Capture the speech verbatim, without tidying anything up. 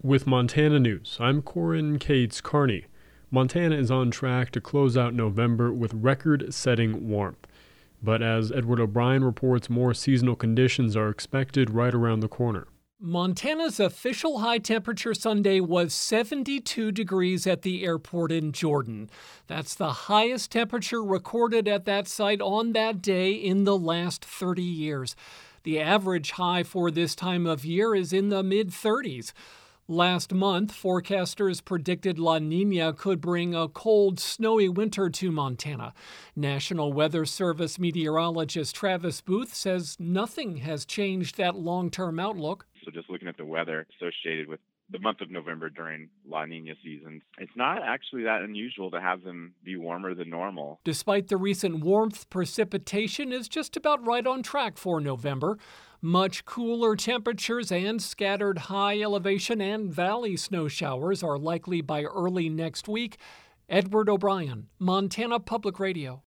With Montana News, I'm Corin Cates Carney. Montana is on track to close out November with record-setting warmth. But as Edward O'Brien reports, more seasonal conditions are expected right around the corner. Montana's official high temperature Sunday was seventy-two degrees at the airport in Jordan. That's the highest temperature recorded at that site on that day in the last thirty years. The average high for this time of year is in the mid-thirties. Last month, forecasters predicted La Nina could bring a cold, snowy winter to Montana. National Weather Service meteorologist Travis Booth says nothing has changed that long-term outlook. So just looking at the weather associated with the month of November during La Nina seasons, it's not actually that unusual to have them be warmer than normal. Despite the recent warmth, precipitation is just about right on track for November. Much cooler temperatures and scattered high elevation and valley snow showers are likely by early next week. Edward O'Brien, Montana Public Radio.